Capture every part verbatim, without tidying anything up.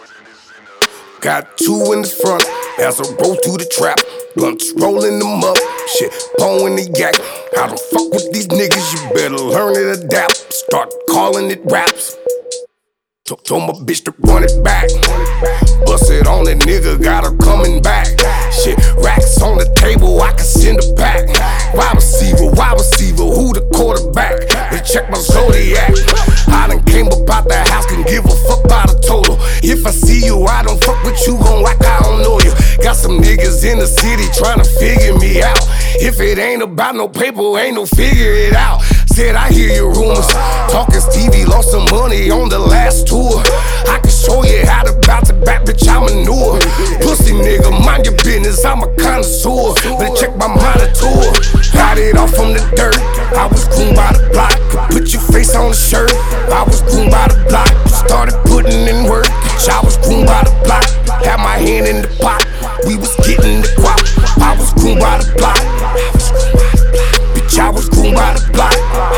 Got two in the front as I roll through the trap. Blunts rolling them up, shit, blowing the yak. I don't fuck with these niggas, you better learn to adapt. Start calling it raps. Told my bitch to run it back. Bust it on that nigga, got her coming back. Shit, racks on the table, I can send a pack. Wide receiver, wide receiver, who the quarterback? Let's check my Zodiac. I done came up out the house, can give a fuck about the total. If I see you, I don't fuck with you, gon' like I don't know you. Got some niggas in the city tryna figure me out. If it ain't about no paper, ain't no figure it out. Said I hear your rumors, talking Stevie lost some money on the last tour. I can show you how to bounce it back, bitch, I manure. Pussy nigga, mind your business, I'm a connoisseur. Better check my monitor. Got it off from the dirt, I was groomed by the block. Put your face on the shirt, I was groomed by the block. Started putting in work, bitch, I was groomed by the block. Had my hand in the pot, we was getting the guap. I was groomed by the block, bitch, I was groomed by the block.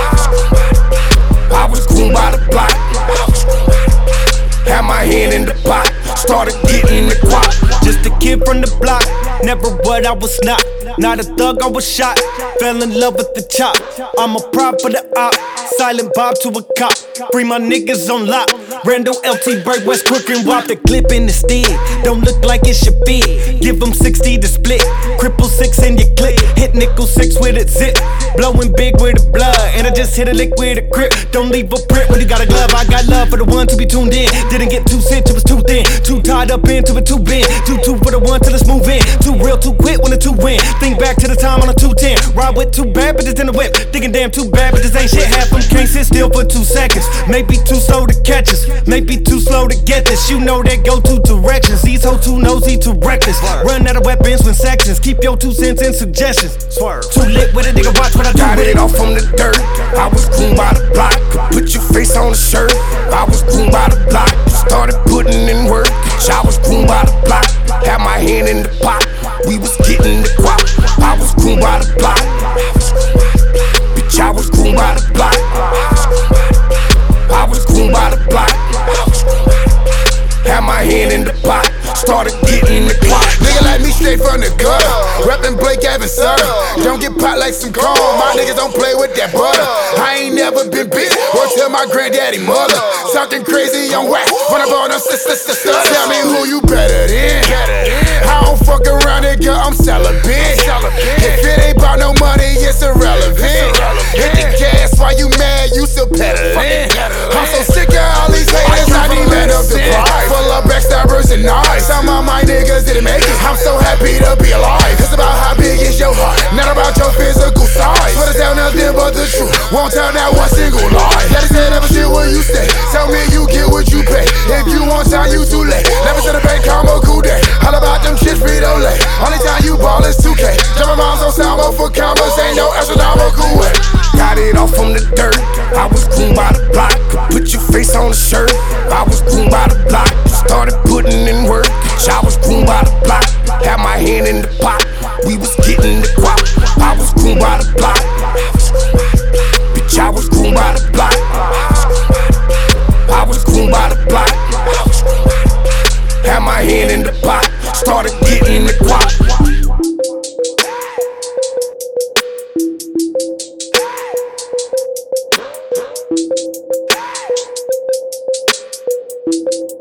I was groomed by the block. Had my hand in the pot, started getting the guap. Just a kid from the block, never what I was not. Not a thug, I was shot. Fell in love with the chop. I'm a prop for the op. Silent Bob to a cop. Free my niggas on lock. Randall, L T, Bird, West Crook, and Wop. The clip in the steed. Don't look like it should be. Give them sixty to split. Cripple six in your clip. Hit nickel six with a zip. Blowing big with the blood. And I just hit a lick with a grip. Don't leave a print when you got a glove. I got love for the one to be tuned in. Didn't get two cents, it was too thin. Too tied up into a two bend. Two two for the one till it's move in. Too real, too quick when the two win. Think back to the time on a two ten. Ride with two bad bitches in the whip. Thinking damn too bad bitches ain't shit. Half them can't sit still for two seconds. Maybe too slow to catch us. Maybe too slow to get this. You know they go two directions. These hoes too nosy, too reckless. Run out of weapons when sections. Keep your two cents and suggestions. Too lit with a nigga, watch what I do. Got with it off from the dirt, I was groomed by the block. Put your face on the shirt, I was groomed by the block. Started putting in work, bitch, I was groomed by the block. Had my hand in the pot, we was getting the guap. I was groomed by the block, bitch, I was groomed by the block. I was groomed by the block. Had my hand in the pot, started getting the guap. Nigga like me straight from the gutter, reppin' Blake Evans, sir. Don't get pot like some corn, my niggas don't play with that butter. I ain't never been big, or tell my granddaddy mother. Talking crazy on whack, run up on them sister, sister. Tell me who you better than. I don't fuck around, nigga, I'm celibate. If it ain't about no money, it's irrelevant. Hit the gas while you mad, you still peddling. I'm so sick of all these haters, I need men up the prize. Full of backstabbers and knives. Some of my niggas didn't make it, I'm so happy to be alive. It's about how big is your heart, not about your physical size. But it's tell nothing but the truth, won't tell that one single lie. Daddy said never shit where you stay, tell me you get what you pay. If you want time, you too late. Never to the bank, combo cool day. All about them shit, Frito Lay. Only time you ball is two K. Jumpin' moms on Salmo for combos, ain't no astronomical way. Got it off from the dirt, I was groomed by the block. Put your face on the shirt, I was groomed by the block. Started putting in work, bitch, I was groomed by the block. Had my hand in the pot, we was getting the guap. I was groomed by the block, bitch, I was groomed by the block. I was groomed by the block. Had my hand in the pot, started getting the guap.